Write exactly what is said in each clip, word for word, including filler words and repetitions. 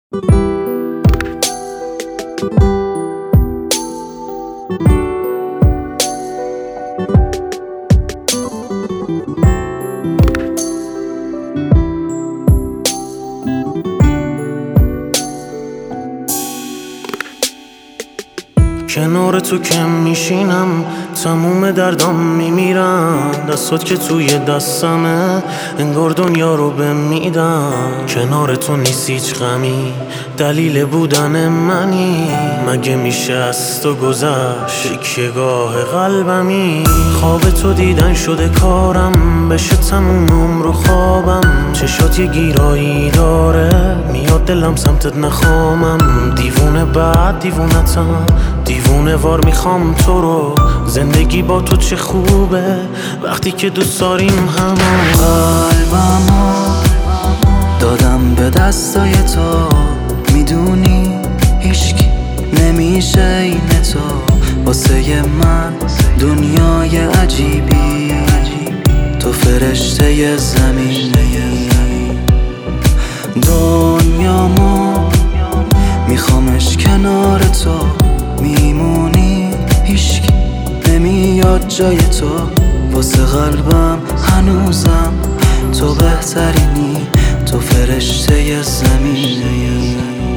کنار تو کم میشینم، تموم دردام میمیرم. دستات که توی دستمه، انگار دنیا رو بهم میدم. کنار تو نیست هیچ غمی، دلیل بودن منی. مگه میشه از تو گذشت تکیه‌گاه قلبمی؟ خواب تو دیدن شده کارم، بشه تموم عمر خوابم. چشات یه گیرایی داره، میاد دلم سمتت نخوامم. دیوونه بعد دیوونتم، دیوونه وار میخوام تو رو. زندگی با تو چه خوبه وقتی که دوست داریم همون. قلبمو دادم به دستای تو، میدونی هیچکی نمیشه این تو. واسه من دنیای عجیبی، تو فرشته زمینی. دنیامو میخوامش کنار تو، میمونی هیچکی نمیاد جای تو. واسه قلبم هنوزم تو بهترینی، تو فرشته زمینی.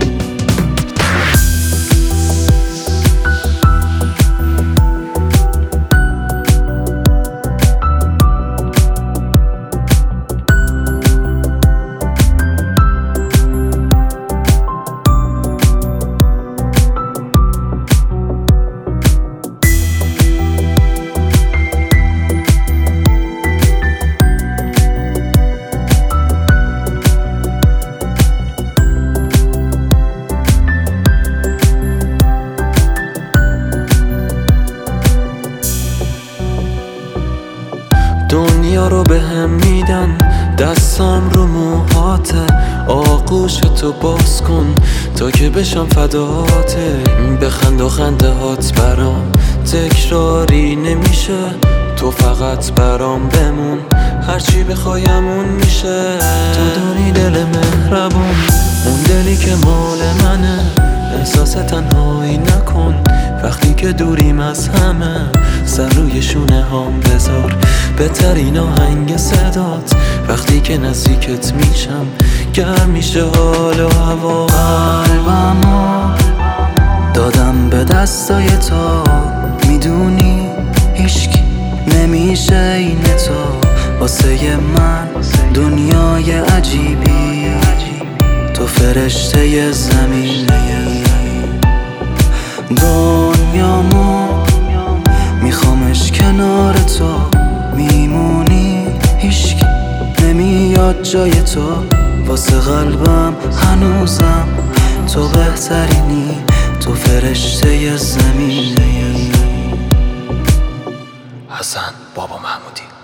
دنیا رو به هم میدن، دستم رو موهاته. آغوش تو باز کن تا که بشم فداته. بخند و خنده هات برام تکراری نمیشه، تو فقط برام بمون، هرچی بخوایمون میشه. تو داری دل مهربون، اون دلی که مال منه. احساس تنهایی نکن وقتی که دوریم از همه. سر روی شونه هام بذار، بهترین آهنگ صدات. وقتی که نزدیکت میشم گرم میشه حال و هوا. قلبمو دادم به دستای تو، میدونی هیچکی نمیشه این تو. واسه من دنیای عجیبی، تو فرشته زمینی. دنیامو میخوامش کنار تو، میمونی هیچکی نمیاد جای تو. واسه قلبم هنوزم تو بهترینی، تو فرشته زمینی. حسن بابا محمودی.